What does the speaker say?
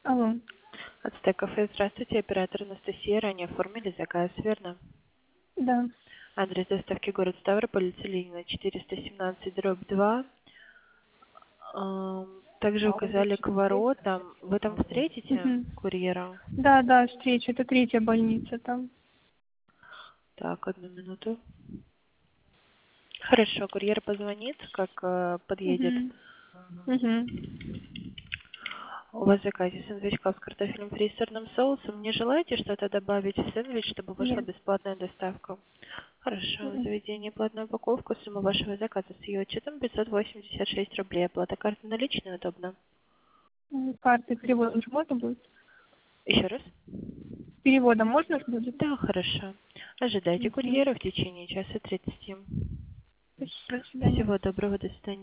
Алло. Ацтек кафе, здравствуйте, оператор Анастасия, ранее оформили заказ, верно? Да. Адрес доставки город Ставрополь, улица Ленина, 417/2. Также указали к воротам. Вы там встретите Мгм. курьера? Да, да, встреча. Это третья больница там. Так, одну минуту. Хорошо, курьер позвонит, как подъедет. Угу. Угу. У вас в заказе сэндвичка с картофелем фри и сырным соусом. Не желаете что-то добавить в сэндвич, чтобы вышла Нет. бесплатная доставка? Хорошо. Мгм. Заведение платную упаковку. Сумма вашего заказа с ее учетом 586 рублей. Оплата карты наличная удобно. Карты переводом же можно будет? Еще раз? Переводом можно ж будет? Да, хорошо. Ожидайте Угу. курьера в течение часа 30. Спасибо, до свидания. Всего доброго, до свидания.